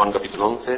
Juan capítulo 11.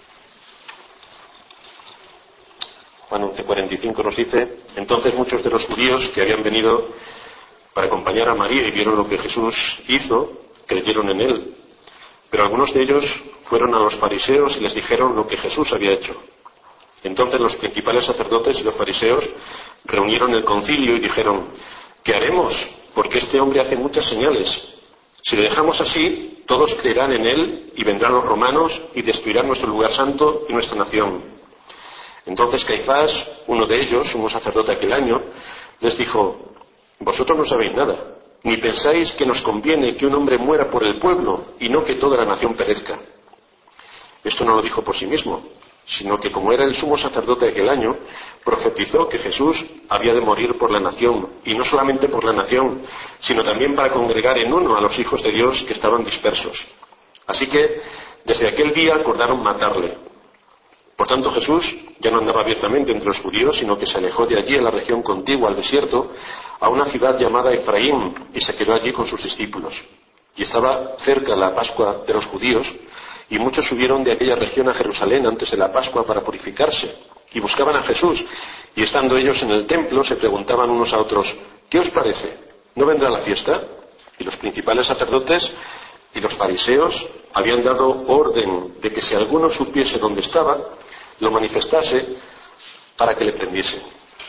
Juan 11:45 nos dice: entonces muchos de los judíos que habían venido para acompañar a María y vieron lo que Jesús hizo, creyeron en él. Pero algunos de ellos fueron a los fariseos y les dijeron lo que Jesús había hecho. Entonces los principales sacerdotes y los fariseos reunieron el concilio y dijeron: ¿qué haremos? Porque este hombre hace muchas señales. Si le dejamos así, todos creerán en él y vendrán los romanos y destruirán nuestro lugar santo y nuestra nación. Entonces Caifás, uno de ellos, sumo sacerdote aquel año, les dijo: vosotros no sabéis nada, ni pensáis que nos conviene que un hombre muera por el pueblo y no que toda la nación perezca. Esto no lo dijo por sí mismo, sino que como era el sumo sacerdote de aquel año, profetizó que Jesús había de morir por la nación, y no solamente por la nación, sino también para congregar en uno a los hijos de Dios que estaban dispersos. Así que desde aquel día acordaron matarle. Por tanto, Jesús ya no andaba abiertamente entre los judíos, sino que se alejó de allí a la región contigua al desierto, a una ciudad llamada Efraín, y se quedó allí con sus discípulos. Y estaba cerca la Pascua de los judíos, y muchos subieron de aquella región a Jerusalén antes de la Pascua para purificarse, y buscaban a Jesús, y estando ellos en el templo se preguntaban unos a otros: ¿qué os parece? ¿No vendrá la fiesta? Y los principales sacerdotes y los fariseos habían dado orden de que si alguno supiese dónde estaba, lo manifestase para que le prendiese.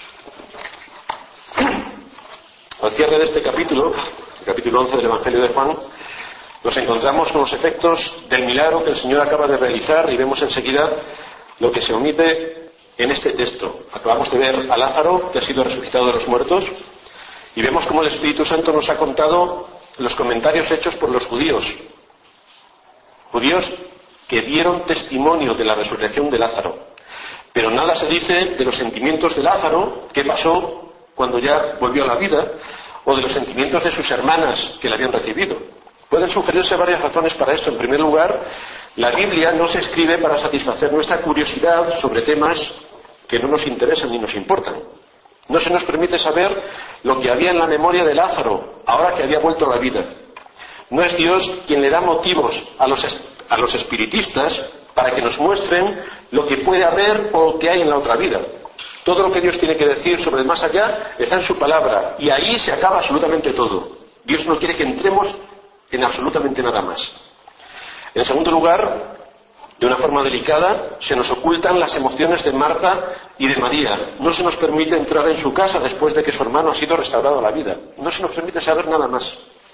Al cierre de este capítulo, el capítulo 11 del Evangelio de Juan, nos encontramos con los efectos del milagro que el Señor acaba de realizar y vemos enseguida lo que se omite en este texto. Acabamos de ver a Lázaro, que ha sido resucitado de los muertos, y vemos cómo el Espíritu Santo nos ha contado los comentarios hechos por los judíos que dieron testimonio de la resurrección de Lázaro. Pero nada se dice de los sentimientos de Lázaro, qué pasó cuando ya volvió a la vida, o de los sentimientos de sus hermanas que le habían recibido. Pueden sugerirse varias razones para esto. En primer lugar, la Biblia no se escribe para satisfacer nuestra curiosidad sobre temas que no nos interesan ni nos importan. No se nos permite saber lo que había en la memoria de Lázaro, ahora que había vuelto a la vida. No es Dios quien le da motivos a los espiritistas para que nos muestren lo que puede haber o que hay en la otra vida. Todo lo que Dios tiene que decir sobre el más allá está en su palabra, y ahí se acaba absolutamente todo. Dios no quiere que entremos en absolutamente nada más. En segundo lugar, de una forma delicada, se nos ocultan las emociones de Marta y de María. No se nos permite entrar en su casa después de que su hermano ha sido restaurado a la vida. No se nos permite saber nada más.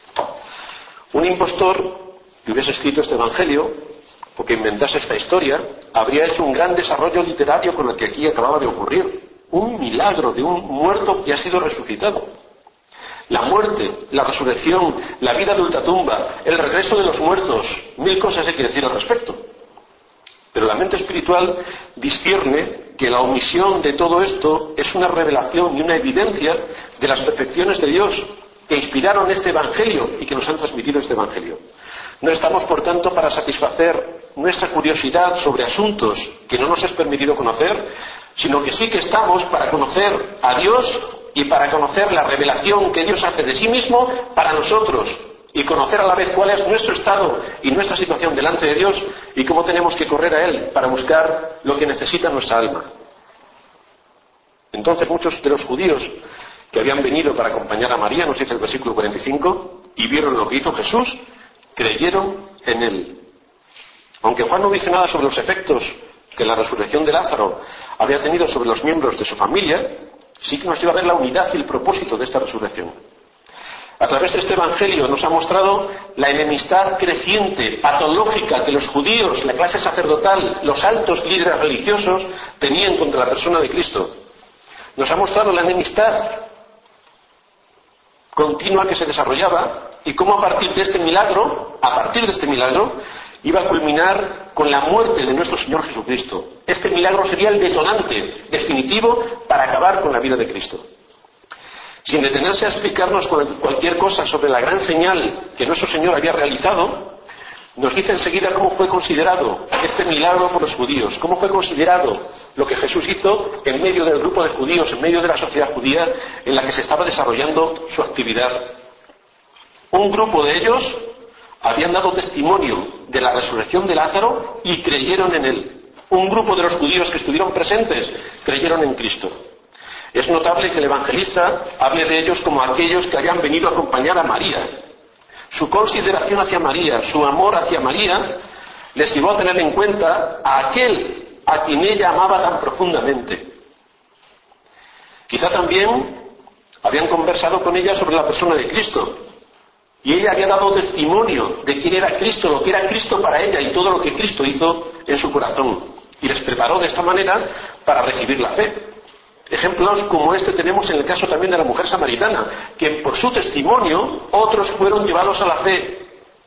Un impostor que hubiese escrito este evangelio, o que inventase esta historia, habría hecho un gran desarrollo literario con el que aquí acababa de ocurrir. Un milagro de un muerto que ha sido resucitado. La muerte, la resurrección, la vida de ultratumba, el regreso de los muertos, 1000 cosas hay que decir al respecto. Pero la mente espiritual discierne que la omisión de todo esto es una revelación y una evidencia de las perfecciones de Dios que inspiraron este evangelio y que nos han transmitido este evangelio. No estamos, por tanto, para satisfacer nuestra curiosidad sobre asuntos que no nos es permitido conocer, sino que sí que estamos para conocer a Dios y para conocer la revelación que Dios hace de sí mismo para nosotros, y conocer a la vez cuál es nuestro estado y nuestra situación delante de Dios y cómo tenemos que correr a Él para buscar lo que necesita nuestra alma. Entonces muchos de los judíos que habían venido para acompañar a María, nos dice el versículo 45, y vieron lo que hizo Jesús, creyeron en Él. Aunque Juan no dice nada sobre los efectos que la resurrección de Lázaro había tenido sobre los miembros de su familia, sí que nos iba a ver la unidad y el propósito de esta resurrección. A través de este evangelio nos ha mostrado la enemistad creciente, patológica, que los judíos, la clase sacerdotal, los altos líderes religiosos tenían contra la persona de Cristo. Nos ha mostrado la enemistad continua que se desarrollaba y cómo a partir de este milagro, iba a culminar con la muerte de nuestro Señor Jesucristo. Este milagro sería el detonante definitivo para acabar con la vida de Cristo. Sin detenerse a explicarnos cualquier cosa sobre la gran señal que nuestro Señor había realizado, nos dice enseguida cómo fue considerado este milagro por los judíos, cómo fue considerado lo que Jesús hizo en medio del grupo de judíos, en medio de la sociedad judía en la que se estaba desarrollando su actividad. Un grupo de ellos habían dado testimonio de la resurrección de Lázaro y creyeron en él. Un grupo de los judíos que estuvieron presentes creyeron en Cristo. Es notable que el evangelista hable de ellos como aquellos que habían venido a acompañar a María. Su consideración hacia María, su amor hacia María, les llevó a tener en cuenta a aquel a quien ella amaba tan profundamente. Quizá también habían conversado con ella sobre la persona de Cristo, y ella había dado testimonio de quién era Cristo, lo que era Cristo para ella y todo lo que Cristo hizo en su corazón, y les preparó de esta manera para recibir la fe. Ejemplos como este tenemos en el caso también de la mujer samaritana, que por su testimonio otros fueron llevados a la fe.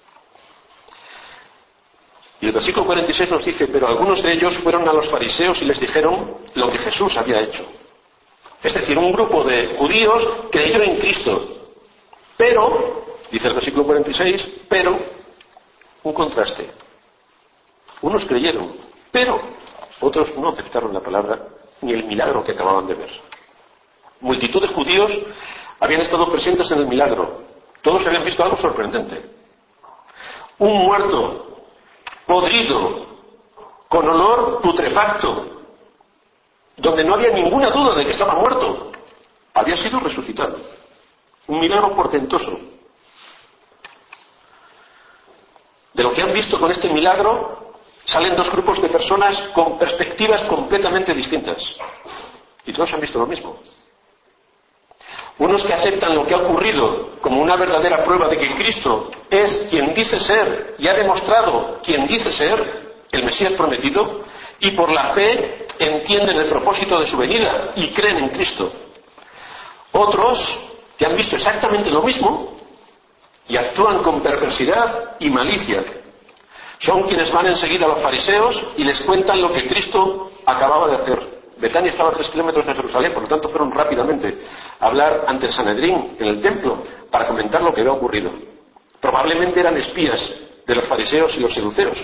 Y el versículo 46 nos dice: pero algunos de ellos fueron a los fariseos y les dijeron lo que Jesús había hecho. Es decir, un grupo de judíos creyó en Cristo, pero, dice el versículo 46, pero, un contraste. Unos creyeron, pero otros no aceptaron la palabra ni el milagro que acababan de ver. Multitud de judíos habían estado presentes en el milagro. Todos habían visto algo sorprendente. Un muerto, podrido, con olor putrefacto, donde no había ninguna duda de que estaba muerto, había sido resucitado. Un milagro portentoso. De lo que han visto con este milagro salen dos grupos de personas con perspectivas completamente distintas. Y todos han visto lo mismo. Unos que aceptan lo que ha ocurrido como una verdadera prueba de que Cristo es quien dice ser y ha demostrado quien dice ser, el Mesías prometido, y por la fe entienden el propósito de su venida y creen en Cristo. Otros que han visto exactamente lo mismo y actúan con perversidad y malicia. Son quienes van enseguida a los fariseos y les cuentan lo que Cristo acababa de hacer. Betania estaba a 3 kilómetros de Jerusalén, por lo tanto fueron rápidamente a hablar ante el Sanedrín en el templo para comentar lo que había ocurrido. Probablemente eran espías de los fariseos y los saduceos.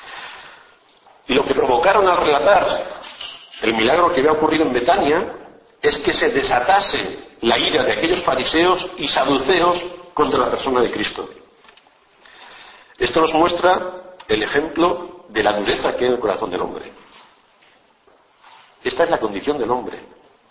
Y lo que provocaron al relatar el milagro que había ocurrido en Betania es que se desatase la ira de aquellos fariseos y saduceos contra la persona de Cristo. Esto nos muestra el ejemplo de la dureza que hay en el corazón del hombre. Esta es la condición del hombre.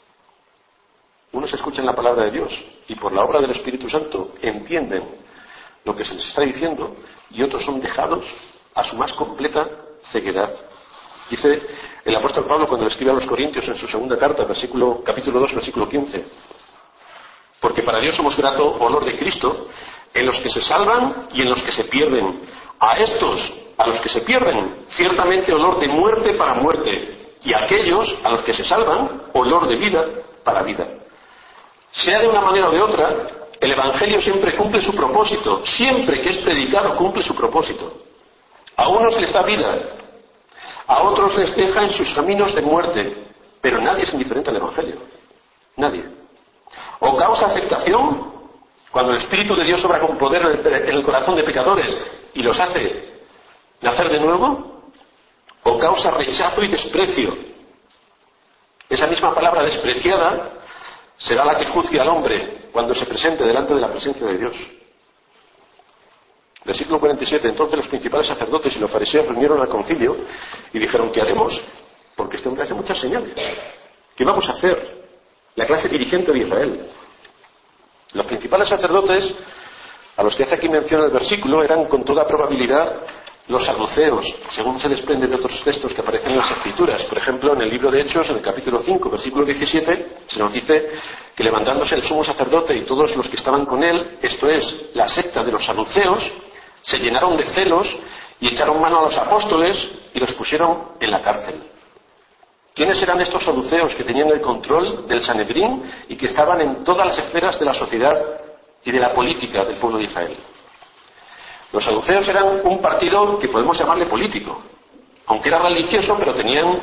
Unos escuchan la palabra de Dios y por la obra del Espíritu Santo entienden lo que se les está diciendo, y otros son dejados a su más completa ceguedad. Dice el apóstol Pablo cuando le escribe a los Corintios en su segunda carta, capítulo 2, versículo 15: porque para Dios somos grato olor de Cristo en los que se salvan y en los que se pierden. A estos, a los que se pierden, ciertamente olor de muerte para muerte, y a aquellos, a los que se salvan, olor de vida para vida. Sea de una manera o de otra, el Evangelio siempre cumple su propósito. Siempre que es predicado cumple su propósito. A unos les da vida, a otros les deja en sus caminos de muerte, pero nadie es indiferente al Evangelio. Nadie. O causa aceptación cuando el Espíritu de Dios obra con poder en el corazón de pecadores y los hace nacer de nuevo, o causa rechazo y desprecio. Esa misma palabra despreciada será la que juzgue al hombre cuando se presente delante de la presencia de Dios. Versículo 47: entonces los principales sacerdotes y los fariseos reunieron al concilio y dijeron: ¿qué haremos? Porque este hombre hace muchas señales. ¿Qué vamos a hacer? La clase dirigente de Israel. Los principales sacerdotes, a los que hace aquí mención el versículo, eran con toda probabilidad los saduceos, según se desprende de otros textos que aparecen en las Escrituras. Por ejemplo, en el libro de Hechos, en el capítulo 5, versículo 17, se nos dice que levantándose el sumo sacerdote y todos los que estaban con él, esto es, la secta de los saduceos, se llenaron de celos y echaron mano a los apóstoles y los pusieron en la cárcel. ¿Quiénes eran estos saduceos que tenían el control del Sanedrín y que estaban en todas las esferas de la sociedad y de la política del pueblo de Israel? Los saduceos eran un partido que podemos llamarle político, aunque era religioso, pero tenían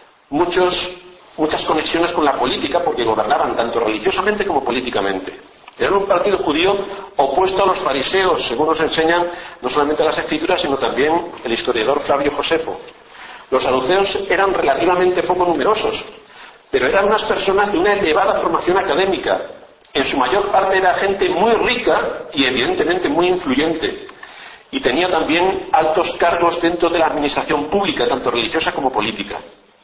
muchas conexiones con la política porque gobernaban tanto religiosamente como políticamente. Eran un partido judío opuesto a los fariseos, según nos enseñan no solamente las Escrituras, sino también el historiador Flavio Josefo. Los saduceos eran relativamente poco numerosos, pero eran unas personas de una elevada formación académica. En su mayor parte era gente muy rica y evidentemente muy influyente. y tenía también altos cargos dentro de la administración pública, tanto religiosa como política.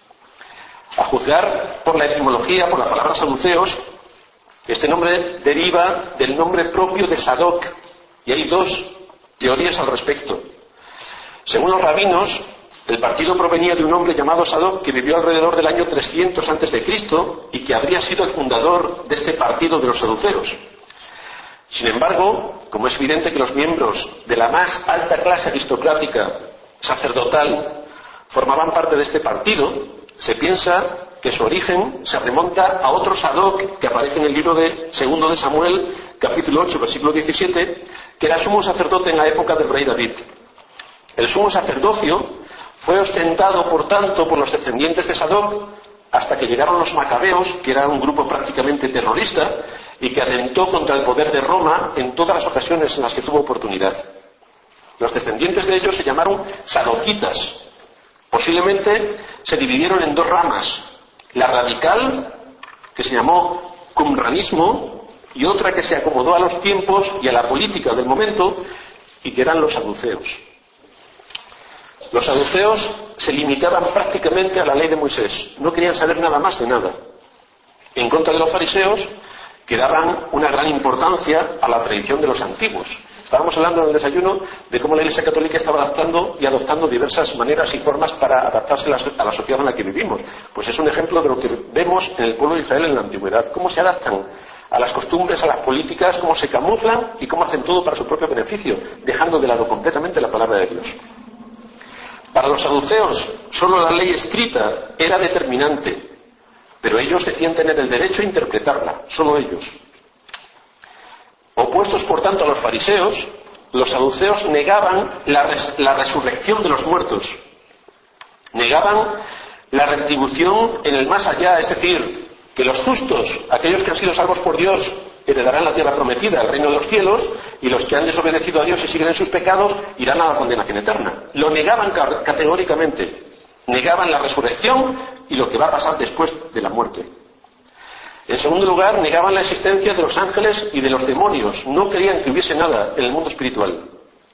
A juzgar por la etimología, por la palabra saduceos, este nombre deriva del nombre propio de Sadoc, y hay dos teorías al respecto. Según los rabinos, el partido provenía de un hombre llamado Sadoc que vivió alrededor del año 300 a.C. y que habría sido el fundador de este partido de los saduceos. Sin embargo, como es evidente que los miembros de la más alta clase aristocrática sacerdotal formaban parte de este partido, se piensa que su origen se remonta a otro Sadoc que aparece en el libro de Segundo de Samuel, capítulo 8, versículo 17, que era sumo sacerdote en la época del rey David. El sumo sacerdocio fue ostentado, por tanto, por los descendientes de Sadoc hasta que llegaron los macabeos, que era un grupo prácticamente terrorista y que atentó contra el poder de Roma en todas las ocasiones en las que tuvo oportunidad. Los descendientes de ellos se llamaron sadoquitas. Posiblemente se dividieron en dos ramas, la radical, que se llamó qumranismo, y otra que se acomodó a los tiempos y a la política del momento, y que eran los saduceos. Los saduceos se limitaban prácticamente a la ley de Moisés, no querían saber nada más de nada. En contra de los fariseos, que daban una gran importancia a la tradición de los antiguos. Estábamos hablando en el desayuno de cómo la Iglesia Católica estaba adaptando y adoptando diversas maneras y formas para adaptarse a la sociedad en la que vivimos. Pues es un ejemplo de lo que vemos en el pueblo de Israel en la antigüedad. Cómo se adaptan a las costumbres, a las políticas, cómo se camuflan y cómo hacen todo para su propio beneficio, dejando de lado completamente la palabra de Dios. Para los saduceos, solo la ley escrita era determinante, pero ellos decían tener el derecho a interpretarla, solo ellos. Opuestos, por tanto, a los fariseos, los saduceos negaban la resurrección de los muertos, negaban la retribución en el más allá, es decir, que los justos, aquellos que han sido salvos por Dios, heredarán la tierra prometida, el reino de los cielos, y los que han desobedecido a Dios y siguen en sus pecados irán a la condenación eterna. Lo negaban categóricamente, negaban la resurrección y lo que va a pasar después de la muerte. En segundo lugar, negaban la existencia de los ángeles y de los demonios, no creían que hubiese nada en el mundo espiritual.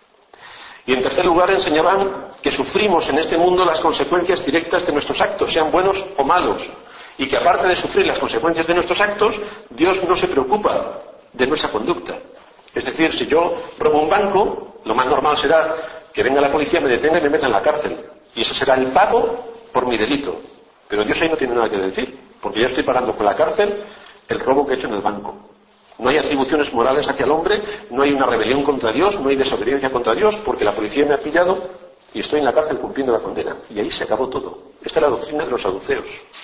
Y en tercer lugar, enseñaban que sufrimos en este mundo las consecuencias directas de nuestros actos, sean buenos o malos, y que aparte de sufrir las consecuencias de nuestros actos, Dios no se preocupa de nuestra conducta. Es decir, si yo robo un banco, lo más normal será que venga la policía, me detenga y me meta en la cárcel, y eso será el pago por mi delito. Pero Dios ahí no tiene nada que decir, porque yo estoy pagando con la cárcel el robo que he hecho en el banco. No hay atribuciones morales hacia el hombre, no hay una rebelión contra Dios, no hay desobediencia contra Dios, porque la policía me ha pillado y estoy en la cárcel cumpliendo la condena. Y ahí se acabó todo. Esta es la doctrina de los saduceos.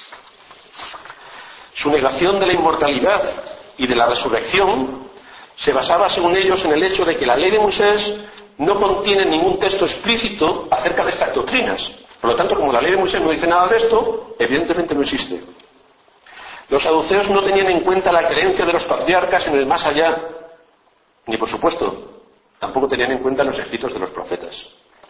Su negación de la inmortalidad y de la resurrección se basaba, según ellos, en el hecho de que la ley de Moisés no contiene ningún texto explícito acerca de estas doctrinas. Por lo tanto, como la ley de Moisés no dice nada de esto, evidentemente no existe. Los saduceos no tenían en cuenta la creencia de los patriarcas en el más allá, ni por supuesto, tampoco tenían en cuenta los escritos de los profetas.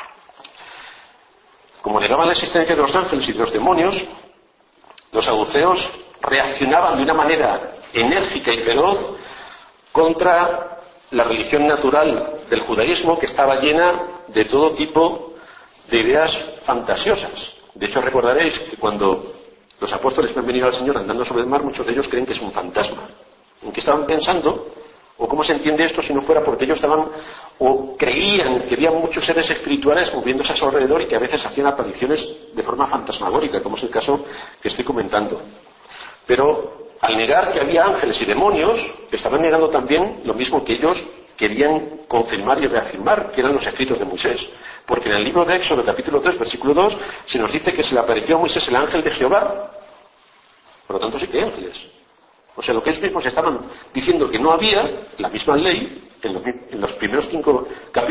Como negaban la existencia de los ángeles y de los demonios, los saduceos reaccionaban de una manera enérgica y feroz contra la religión natural del judaísmo, que estaba llena de todo tipo de ideas fantasiosas. De hecho, recordaréis que cuando los apóstoles han venido al Señor andando sobre el mar, muchos de ellos creen que es un fantasma. ¿En qué estaban pensando? ¿O cómo se entiende esto si no fuera porque ellos estaban o creían que había muchos seres espirituales moviéndose a su alrededor y que a veces hacían apariciones de forma fantasmagórica, como es el caso que estoy comentando? Pero al negar que había ángeles y demonios, estaban negando también lo mismo que ellos querían confirmar y reafirmar, que eran los escritos de Moisés. Porque en el libro de Éxodo, capítulo 3, versículo 2, se nos dice que se le apareció a Moisés el ángel de Jehová. Por lo tanto, sí que hay ángeles. O sea, lo que ellos mismos estaban diciendo que no había, la misma ley, en los primeros cinco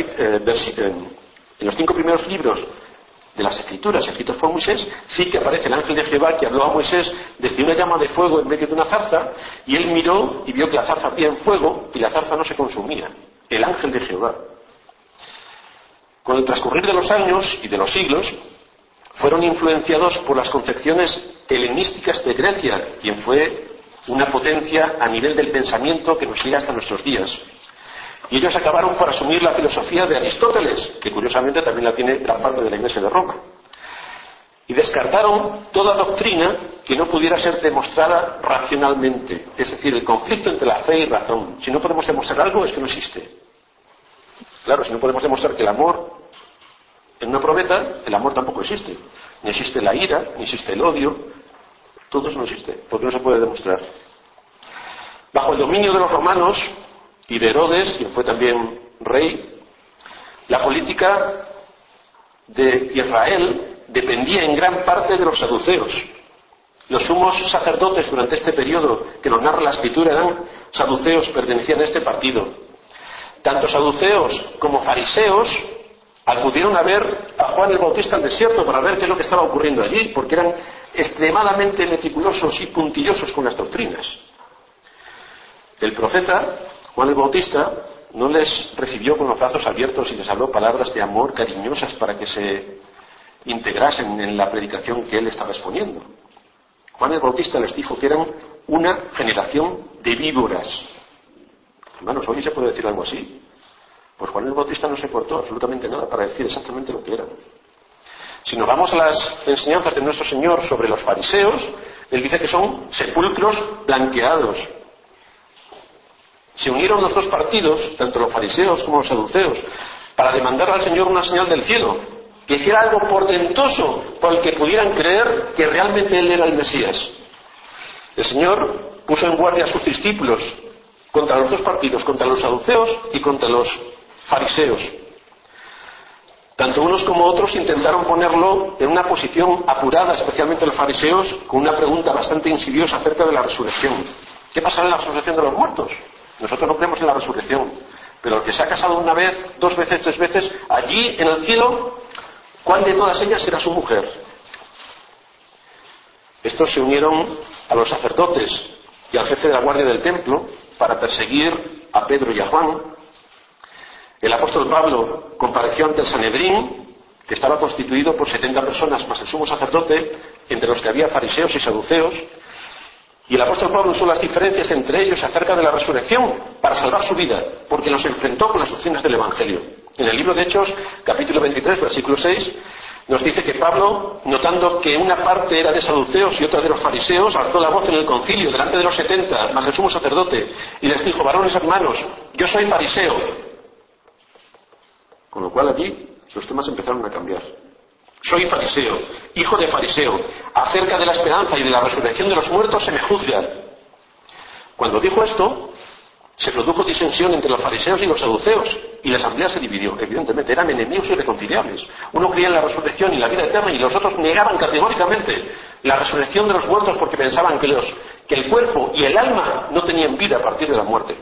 primeros libros de las Escrituras, escritos por Moisés, sí que aparece el ángel de Jehová que habló a Moisés desde una llama de fuego en medio de una zarza, y él miró y vio que la zarza ardía en fuego y la zarza no se consumía. El ángel de Jehová. Con el transcurrir de los años y de los siglos, fueron influenciados por las concepciones helenísticas de Grecia, quien fue una potencia a nivel del pensamiento que nos llega hasta nuestros días. Y ellos acabaron por asumir la filosofía de Aristóteles, que curiosamente también la tiene gran parte de la Iglesia de Roma. Y descartaron toda doctrina que no pudiera ser demostrada racionalmente. Es decir, el conflicto entre la fe y razón. Si no podemos demostrar algo, es que no existe. Claro, si no podemos demostrar que el amor en una probeta, el amor tampoco existe. Ni existe la ira, ni existe el odio. Todo eso no existe, porque no se puede demostrar. Bajo el dominio de los romanos y de Herodes, quien fue también rey, la política de Israel dependía en gran parte de los saduceos. Los sumos sacerdotes durante este periodo que nos narra la Escritura eran saduceos, pertenecían a este partido. Tanto saduceos como fariseos acudieron a ver a Juan el Bautista al desierto para ver qué es lo que estaba ocurriendo allí, porque eran extremadamente meticulosos y puntillosos con las doctrinas. El profeta Juan el Bautista no les recibió con los brazos abiertos y les habló palabras de amor cariñosas para que se integrasen en la predicación que él estaba exponiendo. Juan el Bautista les dijo que eran una generación de víboras. Hermanos, ¿hoy se puede decir algo así? Pues Juan el Bautista no se cortó absolutamente nada para decir exactamente lo que eran. Si nos vamos a las enseñanzas de nuestro Señor sobre los fariseos, él dice que son sepulcros blanqueados. Se unieron los dos partidos, tanto los fariseos como los saduceos, para demandar al Señor una señal del cielo, que hiciera algo portentoso por el que pudieran creer que realmente Él era el Mesías. El Señor puso en guardia a sus discípulos contra los dos partidos, contra los saduceos y contra los fariseos. Tanto unos como otros intentaron ponerlo en una posición apurada, especialmente los fariseos, con una pregunta bastante insidiosa acerca de la resurrección. ¿Qué pasará en la resurrección de los muertos? Nosotros no creemos en la resurrección, pero el que se ha casado una vez, dos veces, tres veces, allí en el cielo, ¿cuál de todas ellas será su mujer? Estos se unieron a los sacerdotes y al jefe de la guardia del templo para perseguir a Pedro y a Juan. El apóstol Pablo compareció ante el Sanedrín, que estaba constituido por 70 personas más el sumo sacerdote, entre los que había fariseos y saduceos, y el apóstol Pablo usó las diferencias entre ellos acerca de la resurrección para salvar su vida, porque los enfrentó con las doctrinas del Evangelio. En el libro de Hechos, capítulo 23, versículo 6, nos dice que Pablo, notando que una parte era de saduceos y otra de los fariseos, alzó la voz en el concilio delante de los 70, más el sumo sacerdote, y les dijo: varones hermanos, yo soy fariseo. Con lo cual allí los temas empezaron a cambiar. Soy fariseo, hijo de fariseo. Acerca de la esperanza y de la resurrección de los muertos se me juzga. Cuando dijo esto, se produjo disensión entre los fariseos y los saduceos, y la asamblea se dividió. Evidentemente, eran enemigos irreconciliables. Uno creía en la resurrección y la vida eterna, y los otros negaban categóricamente la resurrección de los muertos porque pensaban que el cuerpo y el alma no tenían vida a partir de la muerte.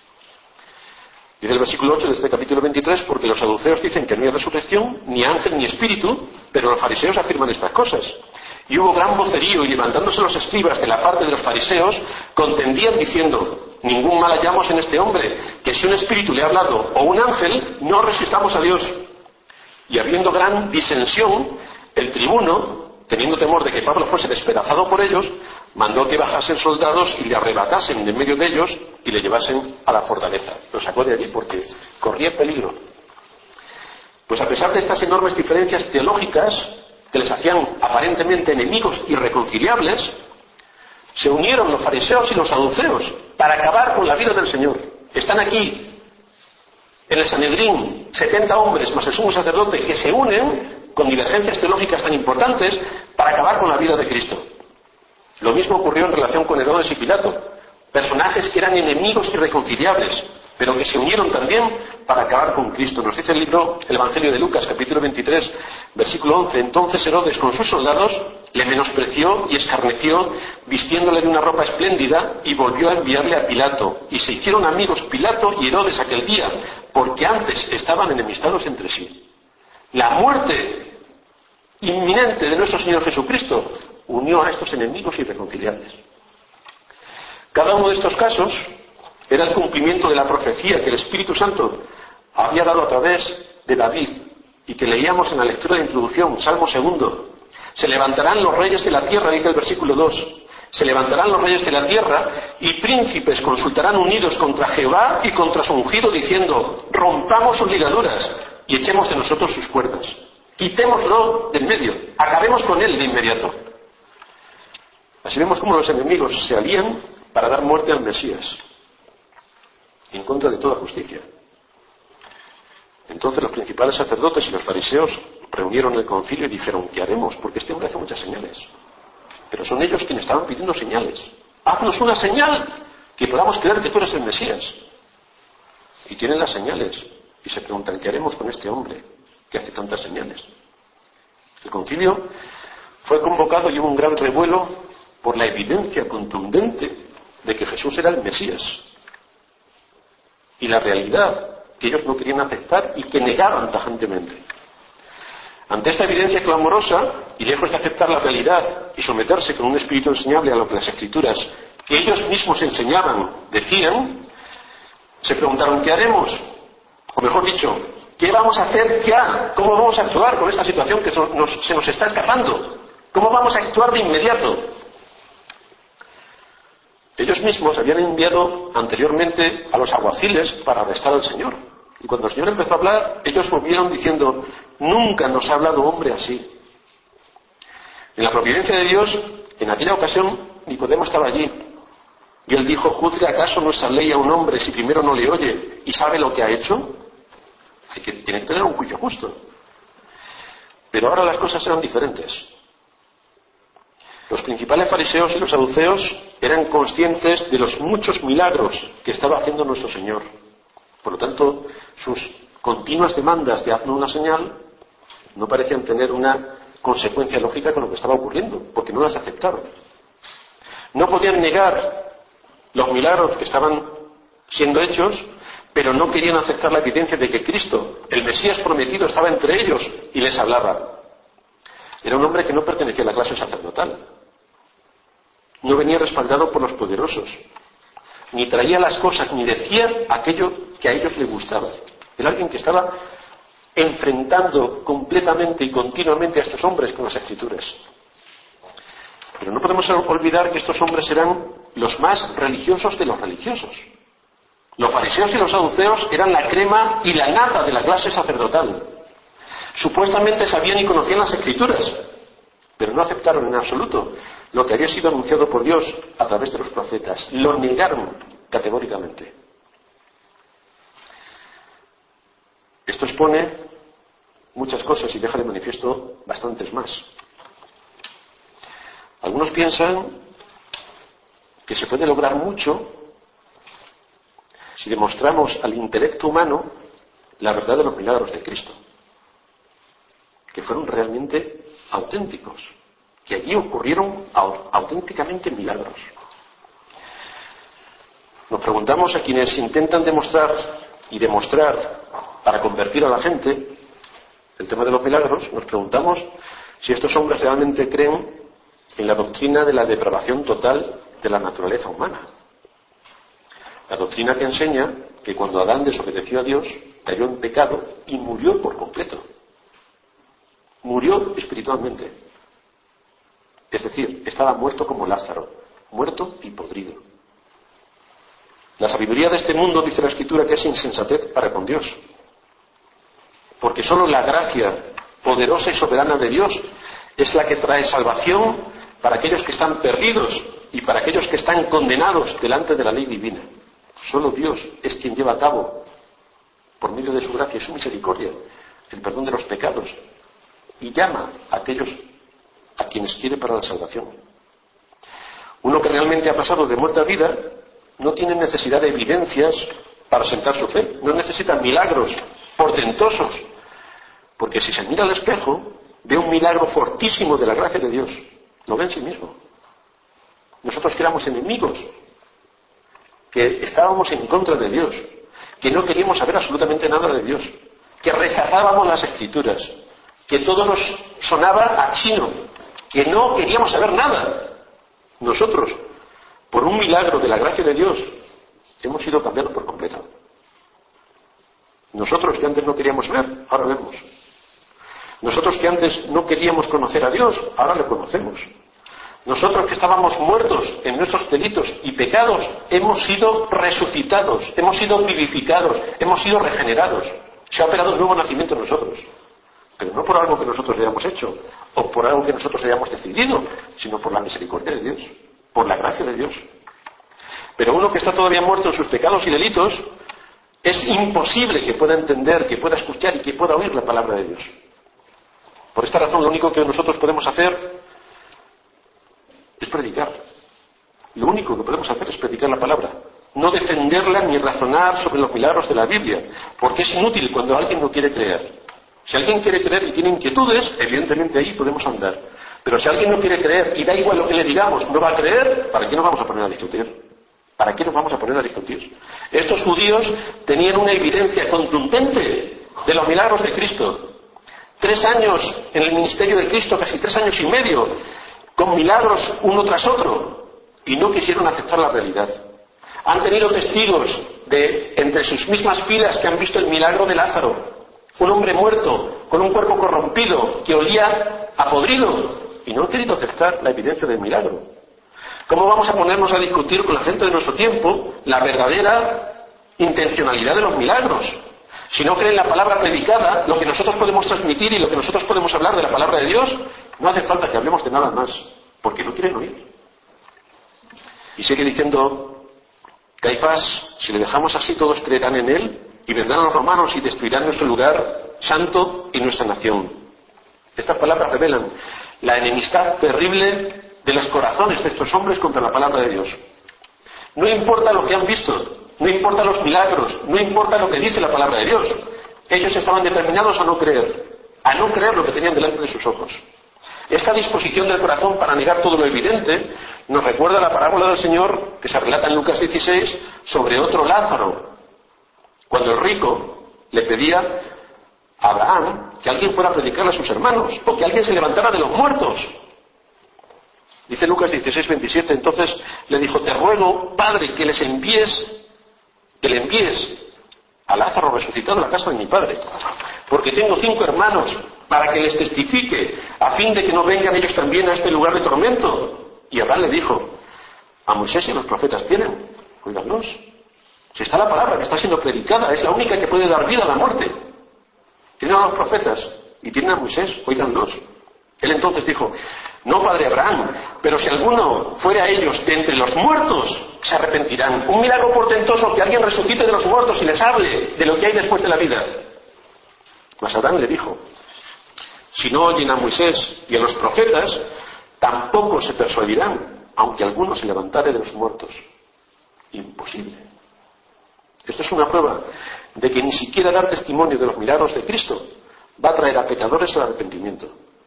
Dice el versículo 8 de este capítulo 23, porque los saduceos dicen que no hay resurrección, ni ángel ni espíritu, pero los fariseos afirman estas cosas. Y hubo gran vocerío, y levantándose los escribas de la parte de los fariseos, contendían diciendo: ningún mal hallamos en este hombre, que si un espíritu le ha hablado o un ángel, no resistamos a Dios. Y habiendo gran disensión, el tribuno, teniendo temor de que Pablo fuese despedazado por ellos, mandó que bajasen soldados y le arrebatasen de en medio de ellos y le llevasen a la fortaleza. Lo sacó de allí porque corría peligro. Pues a pesar de estas enormes diferencias teológicas que les hacían aparentemente enemigos irreconciliables, se unieron los fariseos y los saduceos para acabar con la vida del Señor. Están aquí en el Sanedrín 70 hombres más el sumo sacerdote que se unen con divergencias teológicas tan importantes para acabar con la vida de Cristo. Lo mismo ocurrió en relación con Herodes y Pilato, personajes que eran enemigos irreconciliables, pero que se unieron también para acabar con Cristo. Nos dice el Evangelio de Lucas, capítulo 23, versículo 11. Entonces Herodes con sus soldados le menospreció y escarneció, vistiéndole de una ropa espléndida, y volvió a enviarle a Pilato. Y se hicieron amigos Pilato y Herodes aquel día, porque antes estaban enemistados entre sí. La muerte inminente de nuestro Señor Jesucristo unió a estos enemigos irreconciliables. Cada uno de estos casos era el cumplimiento de la profecía que el Espíritu Santo había dado a través de David y que leíamos en la lectura de introducción, Salmo 2. Se levantarán los reyes de la tierra, dice el versículo 2, Se levantarán los reyes de la tierra y príncipes consultarán unidos contra Jehová y contra su ungido, diciendo: rompamos sus ligaduras y echemos de nosotros sus cuerdas. Quitémoslo del medio, acabemos con él de inmediato. Así vemos cómo los enemigos se alían para dar muerte al Mesías, en contra de toda justicia. Entonces los principales sacerdotes y los fariseos reunieron el concilio y dijeron: ¿qué haremos? Porque este hombre hace muchas señales. Pero son ellos quienes estaban pidiendo señales. Haznos una señal que podamos creer que tú eres el Mesías. Y tienen las señales y se preguntan: ¿qué haremos con este hombre que hace tantas señales? El concilio fue convocado y hubo un gran revuelo por la evidencia contundente de que Jesús era el Mesías y la realidad que ellos no querían aceptar y que negaban tajantemente. Ante esta evidencia clamorosa, y lejos de aceptar la realidad y someterse con un espíritu enseñable a lo que las Escrituras, que ellos mismos enseñaban, decían, se preguntaron: ¿qué haremos? O mejor dicho, ¿qué vamos a hacer ya? ¿Cómo vamos a actuar con esta situación que se nos está escapando? ¿Cómo vamos a actuar de inmediato? Ellos mismos habían enviado anteriormente a los alguaciles para arrestar al Señor. Y cuando el Señor empezó a hablar, ellos volvieron diciendo: nunca nos ha hablado hombre así. En la providencia de Dios, en aquella ocasión, Nicodemo estaba allí. Y él dijo: ¿juzga acaso nuestra ley a un hombre si primero no le oye y sabe lo que ha hecho? Tiene que tener un juicio justo. Pero ahora las cosas eran diferentes. Los principales fariseos y los saduceos eran conscientes de los muchos milagros que estaba haciendo nuestro Señor. Por lo tanto, sus continuas demandas de hazme una señal no parecían tener una consecuencia lógica con lo que estaba ocurriendo, porque no las aceptaron. No podían negar los milagros que estaban siendo hechos, pero no querían aceptar la evidencia de que Cristo, el Mesías prometido, estaba entre ellos y les hablaba. Era un hombre que no pertenecía a la clase sacerdotal. No venía respaldado por los poderosos, ni traía las cosas, ni decía aquello que a ellos les gustaba. Era alguien que estaba enfrentando completamente y continuamente a estos hombres con las Escrituras. Pero no podemos olvidar que estos hombres eran los más religiosos de los religiosos. Los fariseos y los saduceos eran la crema y la nata de la clase sacerdotal. Supuestamente sabían y conocían las Escrituras, pero no aceptaron en absoluto lo que había sido anunciado por Dios a través de los profetas. Lo negaron categóricamente. Esto expone muchas cosas y deja de manifiesto bastantes más. Algunos piensan que se puede lograr mucho si demostramos al intelecto humano la verdad de los milagros de Cristo, que fueron realmente auténticos, que allí ocurrieron auténticamente milagros. Nos preguntamos a quienes intentan demostrar para convertir a la gente el tema de los milagros, nos preguntamos si estos hombres realmente creen en la doctrina de la depravación total de la naturaleza humana. La doctrina que enseña que cuando Adán desobedeció a Dios, cayó en pecado y murió por completo. Murió espiritualmente. Es decir, estaba muerto como Lázaro, muerto y podrido. La sabiduría de este mundo, dice la Escritura, que es insensatez para con Dios. Porque solo la gracia poderosa y soberana de Dios es la que trae salvación para aquellos que están perdidos y para aquellos que están condenados delante de la ley divina. Solo Dios es quien lleva a cabo, por medio de su gracia y su misericordia, el perdón de los pecados y llama a aquellos a quienes quiere para la salvación. Uno que realmente ha pasado de muerte a vida no tiene necesidad de evidencias para sentar su fe, no necesita milagros portentosos, porque si se mira al espejo ve un milagro fortísimo de la gracia de Dios, lo ve en sí mismo. Nosotros que éramos enemigos, que estábamos en contra de Dios, que no queríamos saber absolutamente nada de Dios, que rechazábamos las Escrituras, que todo nos sonaba a chino, que no queríamos saber nada. Nosotros, por un milagro de la gracia de Dios, hemos sido cambiados por completo. Nosotros que antes no queríamos ver, ahora vemos. Nosotros que antes no queríamos conocer a Dios, ahora le conocemos. Nosotros que estábamos muertos en nuestros delitos y pecados, hemos sido resucitados, hemos sido vivificados, hemos sido regenerados. Se ha operado un nuevo nacimiento en nosotros. Pero no por algo que nosotros hayamos hecho, o por algo que nosotros hayamos decidido, sino por la misericordia de Dios, por la gracia de Dios. Pero uno que está todavía muerto en sus pecados y delitos, es imposible que pueda entender, que pueda escuchar y que pueda oír la palabra de Dios. Por esta razón, lo único que nosotros podemos hacer es predicar. Lo único que podemos hacer es predicar la palabra. No defenderla ni razonar sobre los milagros de la Biblia, porque es inútil cuando alguien no quiere creer. Si alguien quiere creer y tiene inquietudes, evidentemente ahí podemos andar. Pero si alguien no quiere creer y da igual lo que le digamos, no va a creer, ¿para qué nos vamos a poner a discutir? ¿Para qué nos vamos a poner a discutir? Estos judíos tenían una evidencia contundente de los milagros de Cristo. 3 años en el ministerio de Cristo, casi 3 años y medio, con milagros uno tras otro, y no quisieron aceptar la realidad. Han tenido testigos de entre sus mismas filas que han visto el milagro de Lázaro, un hombre muerto, con un cuerpo corrompido, que olía a podrido, y no han querido aceptar la evidencia del milagro. ¿Cómo vamos a ponernos a discutir con la gente de nuestro tiempo la verdadera intencionalidad de los milagros? Si no creen la palabra predicada, lo que nosotros podemos transmitir y lo que nosotros podemos hablar de la palabra de Dios, no hace falta que hablemos de nada más, porque no quieren oír. Y sigue diciendo Caifás, si le dejamos así todos creerán en él y vendrán los romanos y destruirán nuestro lugar santo y nuestra nación. Estas palabras revelan la enemistad terrible de los corazones de estos hombres contra la palabra de Dios. No importa lo que han visto, no importa los milagros, no importa lo que dice la palabra de Dios. Ellos estaban determinados a no creer lo que tenían delante de sus ojos. Esta disposición del corazón para negar todo lo evidente nos recuerda la parábola del Señor que se relata en Lucas 16 sobre otro Lázaro, cuando el rico le pedía a Abraham que alguien fuera a predicarle a sus hermanos o que alguien se levantara de los muertos. Dice Lucas 16:27, entonces le dijo, te ruego, Padre, que le envíes a Lázaro resucitado a la casa de mi padre, porque tengo 5 hermanos, para que les testifique, a fin de que no vengan ellos también a este lugar de tormento. Y Abraham le dijo, a Moisés y a los profetas tienen, óiganlos. Si está la palabra que está siendo predicada, es la única que puede dar vida a la muerte. Tienen a los profetas y tienen a Moisés, óiganlos. Él entonces dijo, no, padre Abraham, pero si alguno fuera a ellos de entre los muertos, se arrepentirán. Un milagro portentoso, que alguien resucite de los muertos y les hable de lo que hay después de la vida. Mas Abraham le dijo, si no oyen a Moisés y a los profetas, tampoco se persuadirán, aunque alguno se levantare de los muertos. Imposible. Esto es una prueba de que ni siquiera dar testimonio de los milagros de Cristo va a traer a pecadores al arrepentimiento.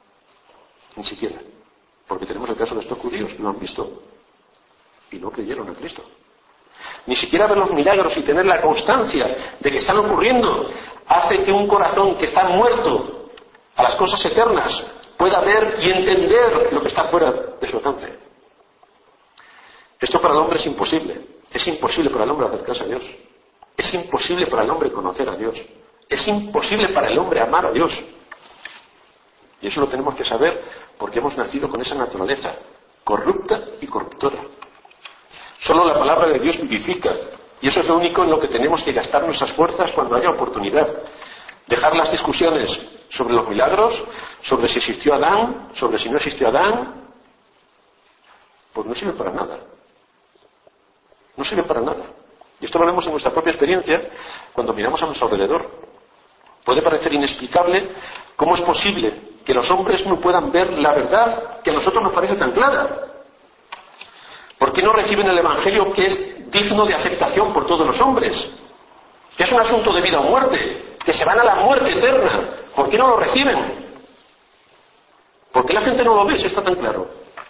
Ni siquiera. Porque tenemos el caso de estos judíos que lo han visto y no creyeron a Cristo. Ni siquiera ver los milagros y tener la constancia de que están ocurriendo hace que un corazón que está muerto a las cosas eternas pueda ver y entender lo que está fuera de su alcance. Esto para el hombre es imposible. Es imposible para el hombre acercarse a Dios. Es imposible para el hombre conocer a Dios. Es imposible para el hombre amar a Dios. Y eso lo tenemos que saber porque hemos nacido con esa naturaleza corrupta y corruptora. Solo la palabra de Dios vivifica, y eso es lo único en lo que tenemos que gastar nuestras fuerzas cuando haya oportunidad. Dejar las discusiones sobre los milagros, sobre si existió Adán, sobre si no existió Adán, pues no sirve para nada. No sirve para nada. Y esto lo vemos en nuestra propia experiencia cuando miramos a nuestro alrededor. Puede parecer inexplicable cómo es posible que los hombres no puedan ver la verdad que a nosotros nos parece tan clara. ¿Por qué no reciben el Evangelio, que es digno de aceptación por todos los hombres? Que es un asunto de vida o muerte, que se van a la muerte eterna. ¿Por qué no lo reciben? ¿Por qué la gente no lo ve si está tan claro?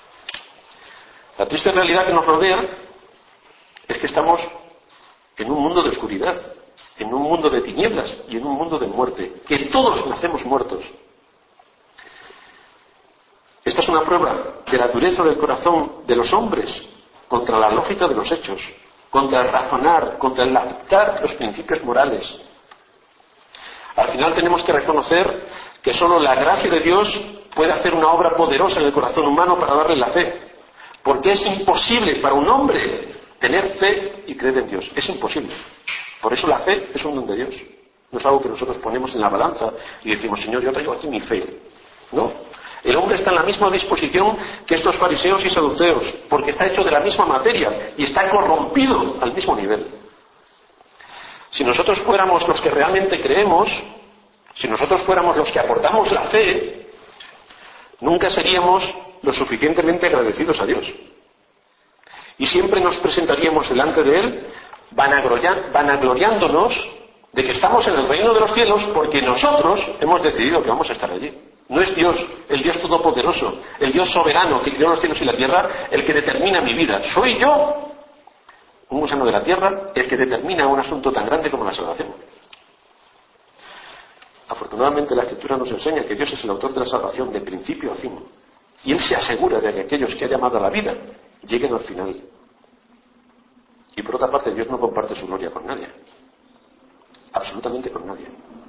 La triste realidad que nos rodea es que estamos en un mundo de oscuridad, en un mundo de tinieblas y en un mundo de muerte, que todos nacemos muertos. Esta es una prueba de la dureza del corazón de los hombres contra la lógica de los hechos, contra el razonar, contra el aceptar los principios morales. Al final tenemos que reconocer que solo la gracia de Dios puede hacer una obra poderosa en el corazón humano para darle la fe. Porque es imposible para un hombre tener fe y creer en Dios. Es imposible. Por eso la fe es un don de Dios. No es algo que nosotros ponemos en la balanza y decimos, Señor, yo traigo aquí mi fe. No. El hombre está en la misma disposición que estos fariseos y saduceos, porque está hecho de la misma materia y está corrompido al mismo nivel. Si nosotros fuéramos los que realmente creemos, si nosotros fuéramos los que aportamos la fe, nunca seríamos lo suficientemente agradecidos a Dios. Y siempre nos presentaríamos delante de Él vanagloriándonos de que estamos en el reino de los cielos porque nosotros hemos decidido que vamos a estar allí. No es Dios, el Dios todopoderoso, el Dios soberano que creó los cielos y la tierra, el que determina mi vida. Soy yo, un gusano de la tierra, el que determina un asunto tan grande como la salvación. Afortunadamente la Escritura nos enseña que Dios es el autor de la salvación de principio a fin. Y Él se asegura de que aquellos que ha llamado a la vida lleguen al final. Y por otra parte, Dios no comparte su gloria con nadie. Absolutamente con nadie.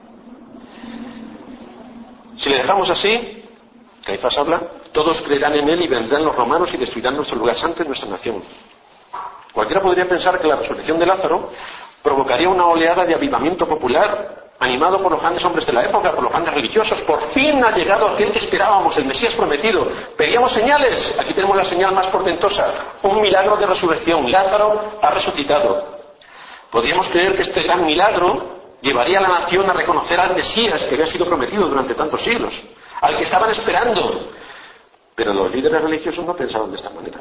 Si le dejamos así, Caifás habla, todos creerán en Él y vendrán los romanos y destruirán nuestro lugar santo y nuestra nación. Cualquiera podría pensar que la resurrección de Lázaro provocaría una oleada de avivamiento popular animado por los grandes hombres de la época, por los grandes religiosos. Por fin ha llegado aquel que esperábamos, el Mesías prometido. Pedíamos señales, aquí tenemos la señal más portentosa, un milagro de resurrección. Lázaro ha resucitado. Podríamos creer que este gran milagro llevaría a la nación a reconocer al Mesías que había sido prometido durante tantos siglos, al que estaban esperando. Pero los líderes religiosos no pensaban de esta manera.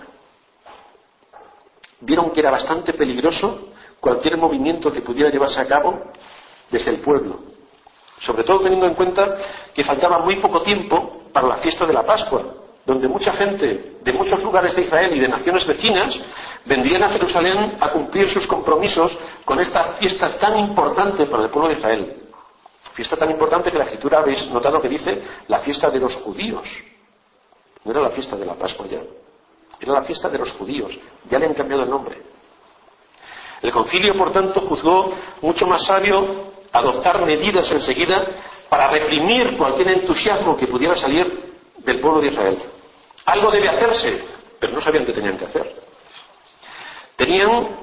Vieron que era bastante peligroso cualquier movimiento que pudiera llevarse a cabo desde el pueblo, sobre todo teniendo en cuenta que faltaba muy poco tiempo para la fiesta de la Pascua, donde mucha gente de muchos lugares de Israel y de naciones vecinas vendrían a Jerusalén a cumplir sus compromisos con esta fiesta tan importante para el pueblo de Israel. Fiesta tan importante que la Escritura, habéis notado que dice la fiesta de los judíos. No era la fiesta de la Pascua ya, era la fiesta de los judíos, ya le han cambiado el nombre. El concilio, por tanto, juzgó mucho más sabio adoptar medidas enseguida para reprimir cualquier entusiasmo que pudiera salir del pueblo de Israel. Algo debe hacerse, pero no sabían qué tenían que hacer. Tenían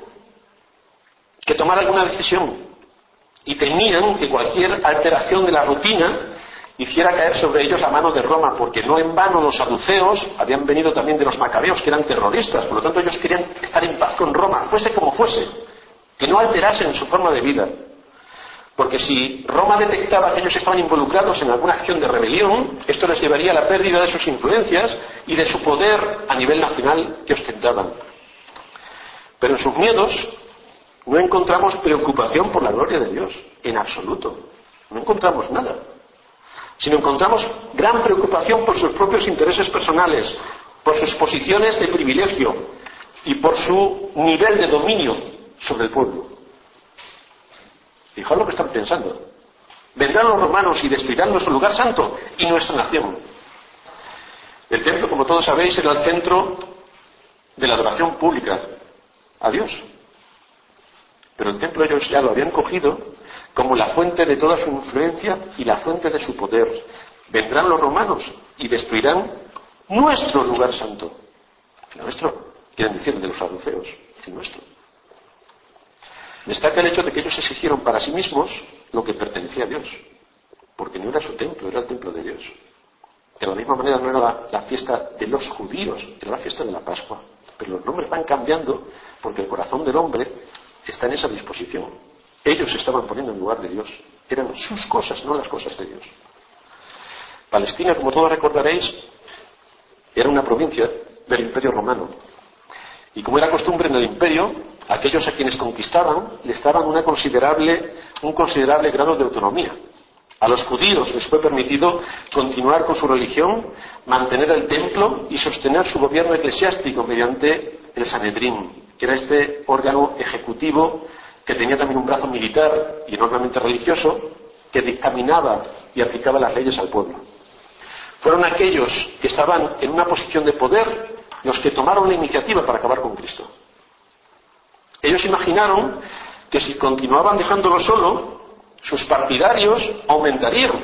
que tomar alguna decisión y temían que cualquier alteración de la rutina hiciera caer sobre ellos la mano de Roma, porque no en vano los saduceos habían venido también de los macabeos, que eran terroristas. Por lo tanto, ellos querían estar en paz con Roma, fuese como fuese, que no alterasen su forma de vida. Porque si Roma detectaba que ellos estaban involucrados en alguna acción de rebelión, esto les llevaría a la pérdida de sus influencias y de su poder a nivel nacional que ostentaban. Pero en sus miedos no encontramos preocupación por la gloria de Dios, en absoluto. No encontramos nada. Sino encontramos gran preocupación por sus propios intereses personales, por sus posiciones de privilegio y por su nivel de dominio sobre el pueblo. Fijaos lo que están pensando. Vendrán los romanos y destruirán nuestro lugar santo y nuestra nación. El templo, como todos sabéis, era el centro de la adoración pública a Dios. Pero el templo ellos ya lo habían cogido como la fuente de toda su influencia y la fuente de su poder. Vendrán los romanos y destruirán nuestro lugar santo. El nuestro, quieren decir el de los saduceos, el nuestro. Destaca el hecho de que ellos exigieron para sí mismos lo que pertenecía a Dios, porque no era su templo, era el templo de Dios. De la misma manera no era la fiesta de los judíos, era la fiesta de la Pascua. Pero los nombres van cambiando porque el corazón del hombre está en esa disposición. Ellos se estaban poniendo en lugar de Dios. Eran sus cosas, no las cosas de Dios. Palestina, como todos recordaréis, era una provincia del Imperio Romano. Y como era costumbre en el imperio, aquellos a quienes conquistaban les daban un considerable grado de autonomía. A los judíos les fue permitido continuar con su religión, mantener el templo y sostener su gobierno eclesiástico mediante el Sanedrín, que era este órgano ejecutivo que tenía también un brazo militar y enormemente religioso, que dictaminaba y aplicaba las leyes al pueblo. Fueron aquellos que estaban en una posición de poder los que tomaron la iniciativa para acabar con Cristo. Ellos imaginaron que si continuaban dejándolo solo, sus partidarios aumentarían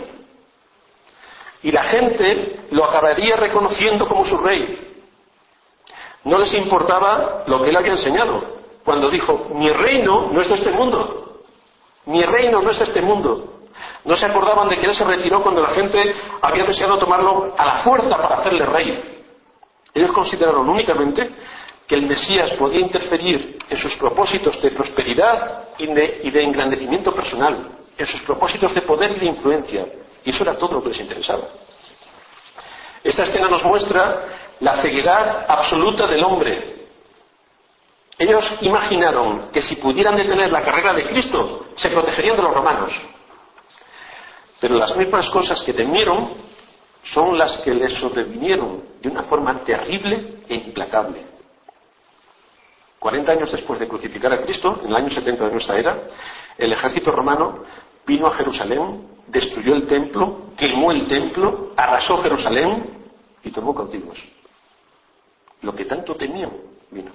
y la gente lo acabaría reconociendo como su rey. No les importaba lo que él había enseñado, cuando dijo, mi reino no es de este mundo, mi reino no es de este mundo. No se acordaban de que él se retiró cuando la gente había deseado tomarlo a la fuerza para hacerle rey. Ellos consideraron únicamente que el Mesías podía interferir en sus propósitos de prosperidad y de engrandecimiento personal, en sus propósitos de poder y de influencia, y eso era todo lo que les interesaba. Esta escena nos muestra la ceguedad absoluta del hombre. Ellos imaginaron que si pudieran detener la carrera de Cristo, se protegerían de los romanos. Pero las mismas cosas que temieron son las que les sobrevinieron de una forma terrible e implacable. 40 años después de crucificar a Cristo, en el año 70 de nuestra era, el ejército romano vino a Jerusalén, destruyó el templo, quemó el templo, arrasó Jerusalén y tomó cautivos. Lo que tanto temían vino.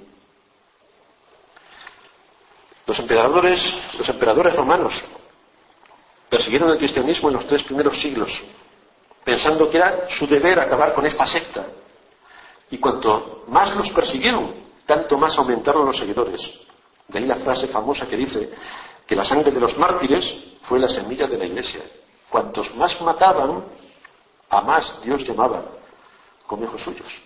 Los emperadores romanos persiguieron el cristianismo en los 3 primeros siglos, pensando que era su deber acabar con esta secta. Y cuanto más los persiguieron, tanto más aumentaron los seguidores. De ahí la frase famosa que dice que la sangre de los mártires fue la semilla de la Iglesia. Cuantos más mataban, a más Dios llamaba como hijos suyos.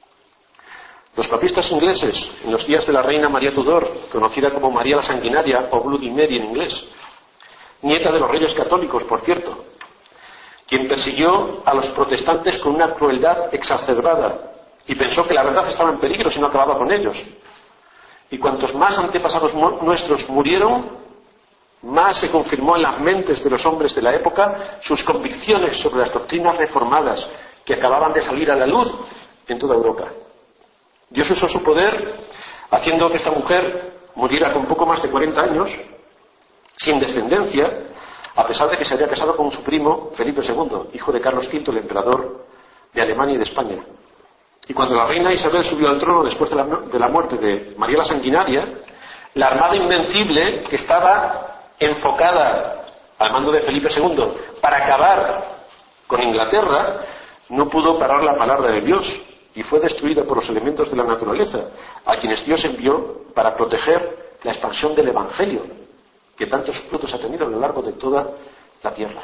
Los papistas ingleses, en los días de la reina María Tudor, conocida como María la Sanguinaria o Bloody Mary en inglés, nieta de los reyes católicos, por cierto, quien persiguió a los protestantes con una crueldad exacerbada y pensó que la verdad estaba en peligro si no acababa con ellos. Y cuantos más antepasados nuestros murieron, más se confirmó en las mentes de los hombres de la época sus convicciones sobre las doctrinas reformadas que acababan de salir a la luz en toda Europa. Dios usó su poder haciendo que esta mujer muriera con poco más de 40 años, sin descendencia, a pesar de que se había casado con su primo Felipe II, hijo de Carlos V, el emperador de Alemania y de España. Y cuando la reina Isabel subió al trono después de la muerte de María la Sanguinaria, la armada invencible que estaba enfocada al mando de Felipe II para acabar con Inglaterra, no pudo parar la palabra de Dios y fue destruida por los elementos de la naturaleza, a quienes Dios envió para proteger la expansión del Evangelio, que tantos frutos ha tenido a lo largo de toda la tierra.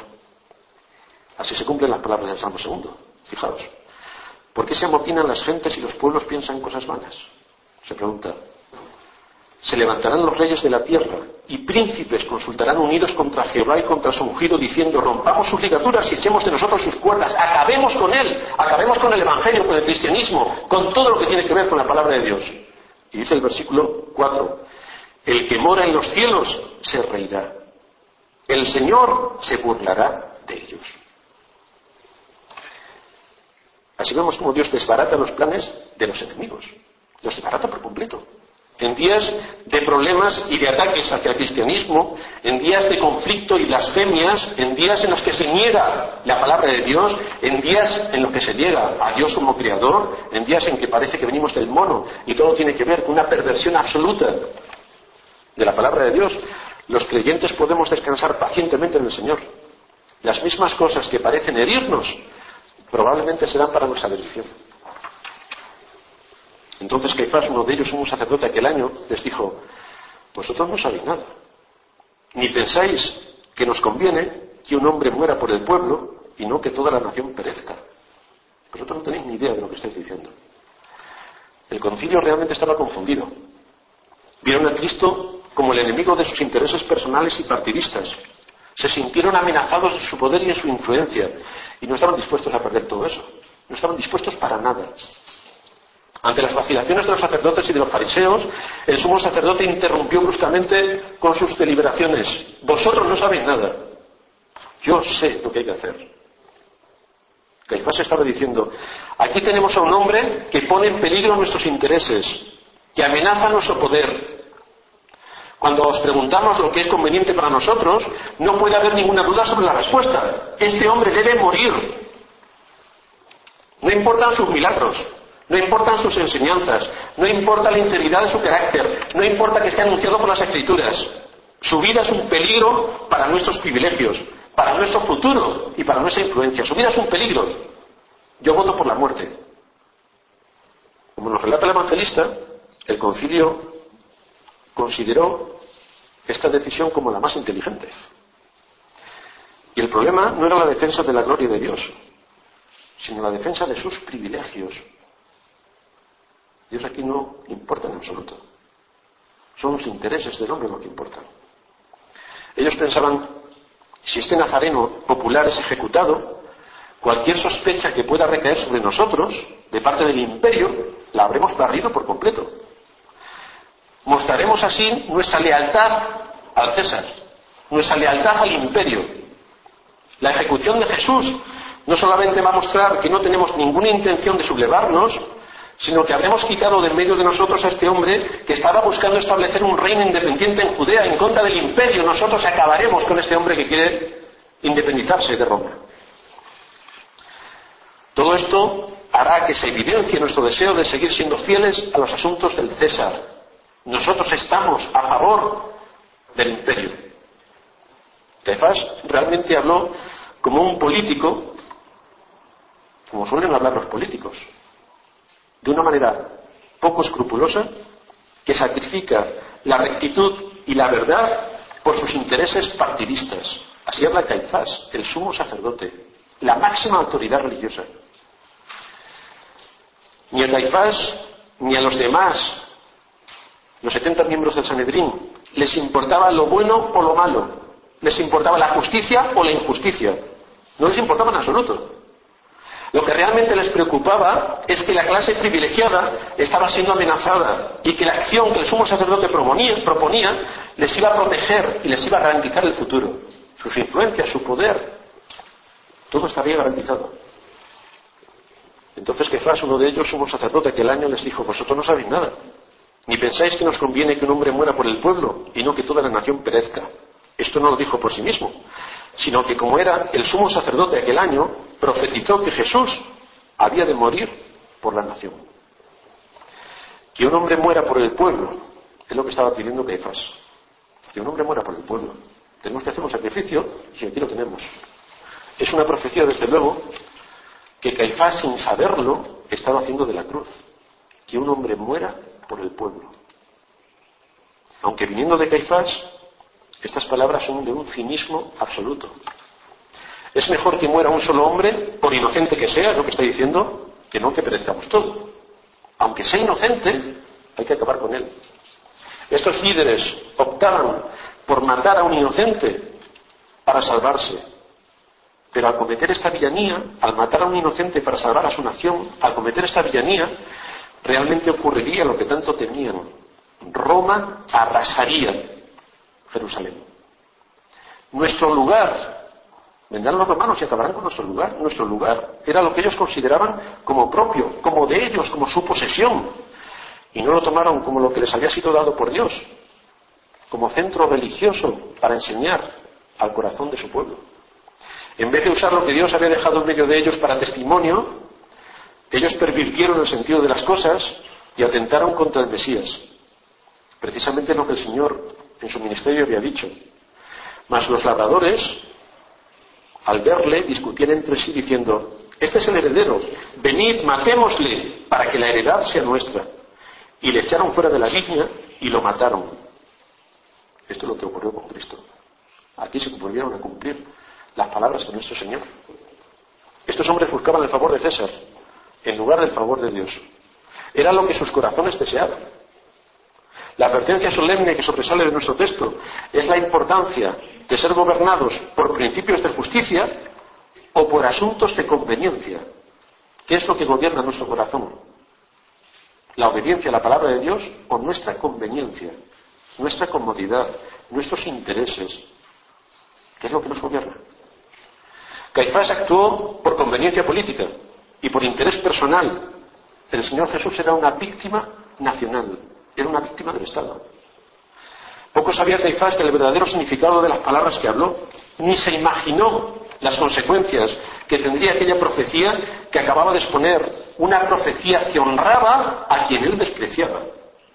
Así se cumplen las palabras del Salmo 2. Fijaos. ¿Por qué se amotinan las gentes y los pueblos piensan cosas vanas? Se pregunta. Se levantarán los reyes de la tierra y príncipes consultarán unidos contra Jehová y contra su ungido, diciendo, rompamos sus ligaduras y echemos de nosotros sus cuerdas, acabemos con él, acabemos con el Evangelio, con el cristianismo, con todo lo que tiene que ver con la palabra de Dios. Y dice el versículo 4, el que mora en los cielos se reirá, el Señor se burlará de ellos. Así vemos como Dios desbarata los planes de los enemigos, los desbarata por completo. En días de problemas y de ataques hacia el cristianismo, en días de conflicto y blasfemias, en días en los que se niega la palabra de Dios, en días en los que se niega a Dios como creador, en días en que parece que venimos del mono y todo tiene que ver con una perversión absoluta de la palabra de Dios, los creyentes podemos descansar pacientemente en el Señor. Las mismas cosas que parecen herirnos probablemente serán para nuestra bendición. Entonces Caifás, uno de ellos, un sacerdote aquel año, les dijo, vosotros no sabéis nada, ni pensáis que nos conviene que un hombre muera por el pueblo y no que toda la nación perezca. Vosotros no tenéis ni idea de lo que estáis diciendo. El concilio realmente estaba confundido. Vieron a Cristo como el enemigo de sus intereses personales y partidistas. Se sintieron amenazados de su poder y de su influencia y no estaban dispuestos a perder todo eso. No estaban dispuestos para nada. Ante las vacilaciones de los sacerdotes y de los fariseos, el sumo sacerdote interrumpió bruscamente con sus deliberaciones. Vosotros no sabéis nada. Yo sé lo que hay que hacer. Caifás estaba diciendo, aquí tenemos a un hombre que pone en peligro nuestros intereses, que amenaza nuestro poder. Cuando os preguntamos lo que es conveniente para nosotros, no puede haber ninguna duda sobre la respuesta. Este hombre debe morir. No importan sus milagros. No importan sus enseñanzas, no importa la integridad de su carácter, no importa que esté anunciado por las Escrituras. Su vida es un peligro para nuestros privilegios, para nuestro futuro y para nuestra influencia. Su vida es un peligro. Yo voto por la muerte. Como nos relata el evangelista, el concilio consideró esta decisión como la más inteligente. Y el problema no era la defensa de la gloria de Dios, sino la defensa de sus privilegios. Dios aquí no importa en absoluto. Son los intereses del hombre lo que importan. Ellos pensaban, si este nazareno popular es ejecutado, cualquier sospecha que pueda recaer sobre nosotros, de parte del imperio, la habremos barrido por completo. Mostraremos así nuestra lealtad al César, nuestra lealtad al imperio. La ejecución de Jesús no solamente va a mostrar que no tenemos ninguna intención de sublevarnos, sino que habremos quitado de en medio de nosotros a este hombre que estaba buscando establecer un reino independiente en Judea en contra del imperio. Nosotros acabaremos con este hombre que quiere independizarse de Roma. Todo esto hará que se evidencie nuestro deseo de seguir siendo fieles a los asuntos del César. Nosotros estamos a favor del imperio. Caifás realmente habló como un político, como suelen hablar los políticos, de una manera poco escrupulosa, que sacrifica la rectitud y la verdad por sus intereses partidistas. Así habla Caifás, el sumo sacerdote, la máxima autoridad religiosa. Ni a Caifás ni a los demás, los 70 miembros del Sanedrín, les importaba lo bueno o lo malo, les importaba la justicia o la injusticia, no les importaba en absoluto. Lo que realmente les preocupaba es que la clase privilegiada estaba siendo amenazada y que la acción que el sumo sacerdote proponía les iba a proteger y les iba a garantizar el futuro. Sus influencias, su poder, todo estaría garantizado. Entonces Caifás, uno de ellos, sumo sacerdote, aquel año les dijo: vosotros no sabéis nada, ni pensáis que nos conviene que un hombre muera por el pueblo y no que toda la nación perezca. Esto no lo dijo por sí mismo, sino que como era el sumo sacerdote aquel año, profetizó que Jesús había de morir por la nación. Que un hombre muera por el pueblo es lo que estaba pidiendo Caifás. Que un hombre muera por el pueblo. Tenemos que hacer un sacrificio y aquí lo tenemos. Es una profecía, desde luego, que Caifás, sin saberlo, estaba haciendo de la cruz. Que un hombre muera por el pueblo. Aunque viniendo de Caifás, estas palabras son de un cinismo absoluto. Es mejor que muera un solo hombre, por inocente que sea, es lo que está diciendo, que no que perezcamos todos. Aunque sea inocente, hay que acabar con él. Estos líderes optaban por matar a un inocente para salvarse. Pero al cometer esta villanía, al matar a un inocente para salvar a su nación, al cometer esta villanía, realmente ocurriría lo que tanto temían. Roma arrasaría Jerusalén. Nuestro lugar, vendrán los romanos y acabarán con nuestro lugar. Nuestro lugar era lo que ellos consideraban como propio, como de ellos, como su posesión. Y no lo tomaron como lo que les había sido dado por Dios, como centro religioso para enseñar al corazón de su pueblo. En vez de usar lo que Dios había dejado en medio de ellos para testimonio, ellos pervirtieron el sentido de las cosas y atentaron contra el Mesías. Precisamente lo que el Señor en su ministerio había dicho. Mas los labradores, al verle, discutían entre sí diciendo: este es el heredero, venid, matémosle para que la heredad sea nuestra. Y le echaron fuera de la viña y lo mataron. Esto es lo que ocurrió con Cristo. Aquí se volvieron a cumplir las palabras de nuestro Señor. Estos hombres buscaban el favor de César en lugar del favor de Dios. Era lo que sus corazones deseaban. La advertencia solemne que sobresale de nuestro texto es la importancia de ser gobernados por principios de justicia o por asuntos de conveniencia. ¿Qué es lo que gobierna nuestro corazón? ¿La obediencia a la palabra de Dios o nuestra conveniencia, nuestra comodidad, nuestros intereses? ¿Qué es lo que nos gobierna? Caifás actuó por conveniencia política y por interés personal. El Señor Jesús era una víctima nacional, era una víctima del Estado. Poco sabía Caifás del verdadero significado de las palabras que habló, ni se imaginó las consecuencias que tendría aquella profecía que acababa de exponer, una profecía que honraba a quien él despreciaba.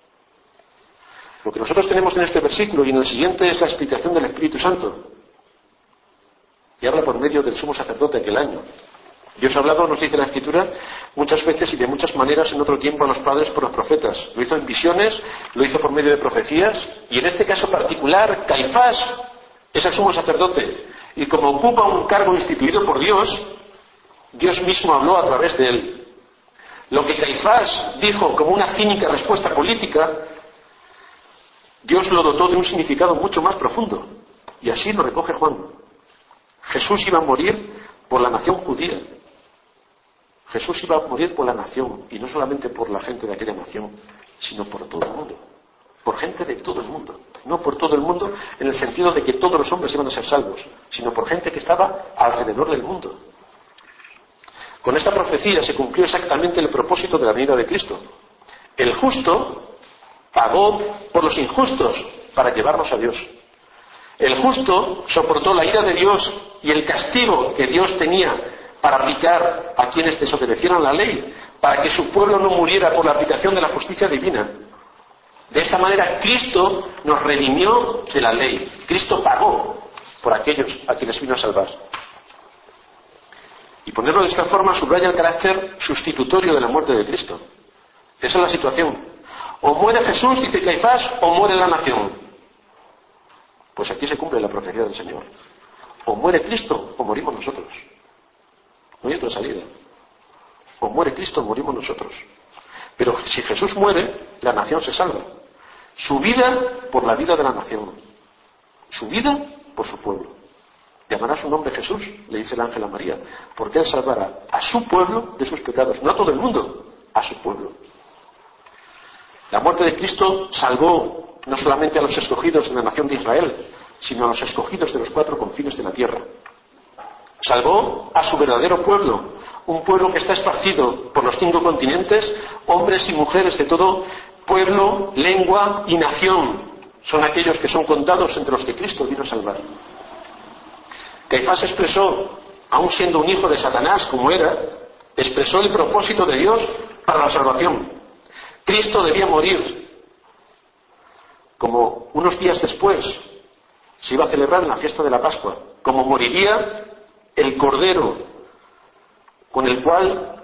Lo que nosotros tenemos en este versículo y en el siguiente es la explicación del Espíritu Santo, y habla por medio del sumo sacerdote aquel año. Dios ha hablado, nos dice la Escritura, muchas veces y de muchas maneras en otro tiempo a los padres por los profetas. Lo hizo en visiones, lo hizo por medio de profecías, y en este caso particular, Caifás es el sumo sacerdote, y como ocupa un cargo instituido por Dios, Dios mismo habló a través de él. Lo que Caifás dijo como una cínica respuesta política, Dios lo dotó de un significado mucho más profundo, y así lo recoge Juan. Jesús iba a morir por la nación judía. Jesús iba a morir por la nación, y no solamente por la gente de aquella nación, sino por todo el mundo. Por gente de todo el mundo. No por todo el mundo en el sentido de que todos los hombres iban a ser salvos, sino por gente que estaba alrededor del mundo. Con esta profecía se cumplió exactamente el propósito de la venida de Cristo. El justo pagó por los injustos para llevarnos a Dios. El justo soportó la ira de Dios y el castigo que Dios tenía para aplicar a quienes desobedecieron la ley, para que su pueblo no muriera por la aplicación de la justicia divina. De esta manera Cristo nos redimió de la ley. Cristo pagó por aquellos a quienes vino a salvar. Y ponerlo de esta forma subraya el carácter sustitutorio de la muerte de Cristo. Esa es la situación. O muere Jesús, dice Caifás, o muere la nación. Pues aquí se cumple la profecía del Señor. O muere Cristo, o morimos nosotros. No hay otra salida. O muere Cristo, o morimos nosotros. Pero si Jesús muere, la nación se salva. Su vida por la vida de la nación. Su vida por su pueblo. Llamará su nombre Jesús, le dice el ángel a María, porque él salvará a su pueblo de sus pecados. No a todo el mundo, a su pueblo. La muerte de Cristo salvó no solamente a los escogidos de la nación de Israel, sino a los escogidos de los 4 confines de la tierra. Salvó a su verdadero pueblo, un pueblo que está esparcido por los 5 continentes, hombres y mujeres de todo pueblo, lengua y nación. Son aquellos que son contados entre los que Cristo vino a salvar. Caifás expresó, aun siendo un hijo de Satanás como era, expresó el propósito de Dios para la salvación. Cristo debía morir. Como unos días después se iba a celebrar la fiesta de la Pascua, como moriría el cordero con el cual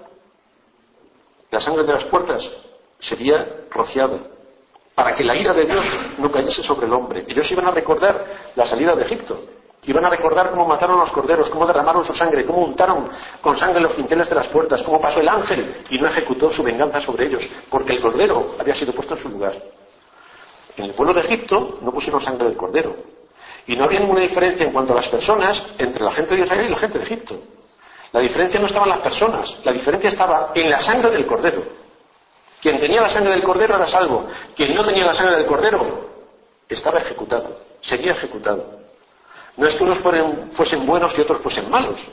la sangre de las puertas sería rociada, para que la ira de Dios no cayese sobre el hombre. Ellos iban a recordar la salida de Egipto, iban a recordar cómo mataron a los corderos, cómo derramaron su sangre, cómo untaron con sangre los dinteles de las puertas, cómo pasó el ángel y no ejecutó su venganza sobre ellos, porque el cordero había sido puesto en su lugar. En el pueblo de Egipto no pusieron sangre del cordero, y no había ninguna diferencia en cuanto a las personas entre la gente de Israel y la gente de Egipto. La diferencia no estaba en las personas, la diferencia estaba en la sangre del cordero. Quien tenía la sangre del cordero era salvo, quien no tenía la sangre del cordero estaba ejecutado, sería ejecutado. No es que unos fuesen buenos y otros fuesen malos.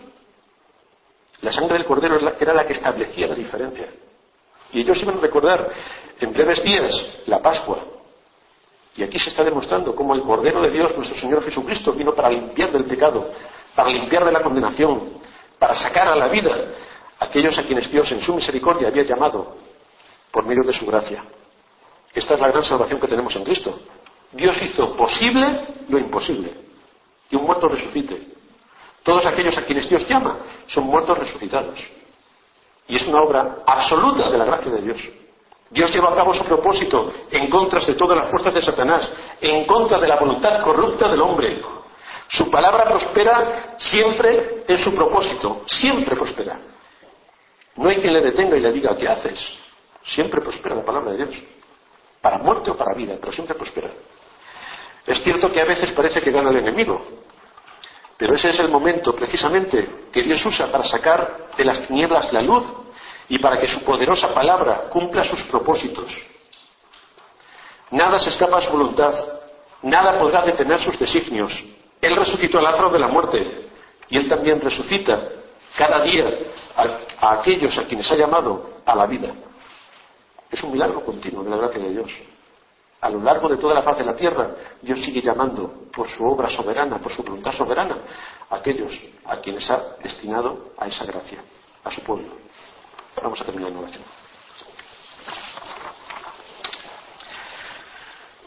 La sangre del cordero era la que establecía la diferencia. Y ellos iban a recordar en breves días la Pascua. Y aquí se está demostrando cómo el Cordero de Dios, nuestro Señor Jesucristo, vino para limpiar del pecado, para limpiar de la condenación, para sacar a la vida a aquellos a quienes Dios en su misericordia había llamado por medio de su gracia. Esta es la gran salvación que tenemos en Cristo. Dios hizo posible lo imposible, que un muerto resucite. Todos aquellos a quienes Dios llama son muertos resucitados. Y es una obra absoluta de la gracia de Dios. Dios lleva a cabo su propósito en contra de todas las fuerzas de Satanás, en contra de la voluntad corrupta del hombre. Su palabra prospera siempre en su propósito, siempre prospera. No hay quien le detenga y le diga, ¿qué haces? Siempre prospera la palabra de Dios, para muerte o para vida, pero siempre prospera. Es cierto que a veces parece que gana el enemigo, pero ese es el momento precisamente que Dios usa para sacar de las tinieblas la luz y para que su poderosa palabra cumpla sus propósitos. Nada se escapa a su voluntad, nada podrá detener sus designios. Él resucitó a Lázaro de la muerte y Él también resucita cada día a aquellos a quienes ha llamado a la vida. Es un milagro continuo de la gracia de Dios. A lo largo de toda la faz de la tierra, Dios sigue llamando por su obra soberana, por su voluntad soberana, a aquellos a quienes ha destinado a esa gracia, a su pueblo. Vamos a terminar en oración.